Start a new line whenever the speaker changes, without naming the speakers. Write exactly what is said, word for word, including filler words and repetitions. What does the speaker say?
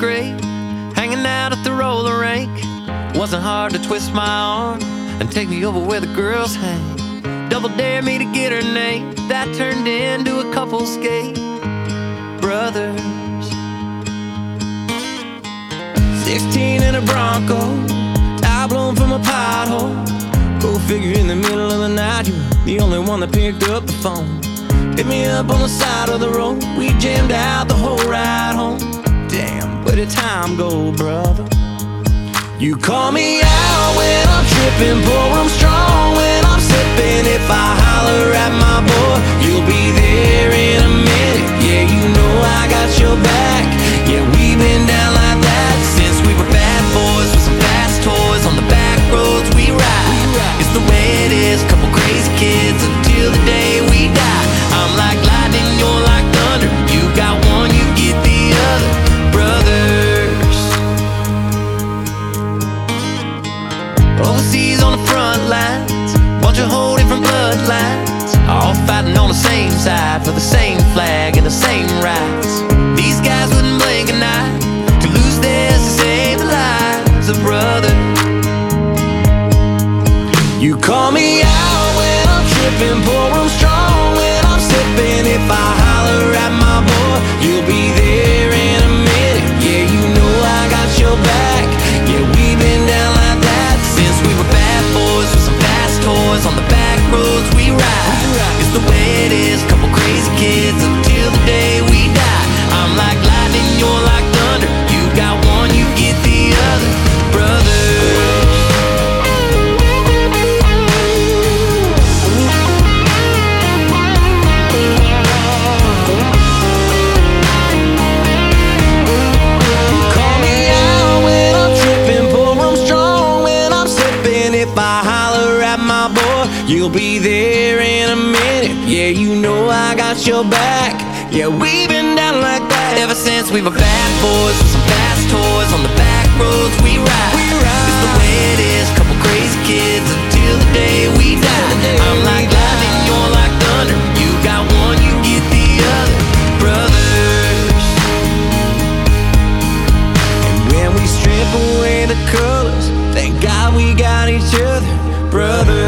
grade, hanging out at the roller rink. Wasn't hard to twist my arm and take me over where the girls hang. Double dare me to get her name, that turned into a couple skate brothers. Sixteen in a Bronco, eye blown from a pothole. Go figure, in the middle of the night you were the only one that picked up the phone. Hit me up on the side of the road, we jammed out the whole ride home. Damn, where did time go, brother? You call me out when I'm tripping, pour 'em strong when I'm sipping. If I holler at my boy, you'll be there in a minute. Yeah, you know I got your back. Yeah, we've been down like that since we were bad boys with some fast toys. On the back roads we ride, it's the way it is, couple crazy kids until the day we die. I'm like lightning, you're like thunder. You got one, you get the other, brothers. Overseas on the front lines, bunch of whole different bloodlines, all fighting on the same side for the same flag and the same rights. These guys wouldn't blink an eye to lose theirs to save the lives of brothers. You call me out when I'm tripping, pour 'em strong when I'm sipping. If I holler at my boy, you'll be there in a minute. Yeah, you know I got your back. Yeah, we've been down like that since we were bad boys with some fast toys. On the back roads we ride, it's the way it is, couple crazy kids until the day we die. I'm like lightning, you're like thunder. You got one, you get the other, brothers. Call me out when I'm tripping, pour 'em strong when I'm sipping. If I holler at my boy, you'll be there in a minute. Yeah, you know I got your back. Yeah, we've been down like that ever since we were bad boys with some fast toys. On the back roads we ride, we ride. It's the way it is, couple crazy kids until the day we die. I'm like lightning, you're like thunder. You got one, you get the other, brothers. And when we strip away the colors, thank God we got each other, brothers.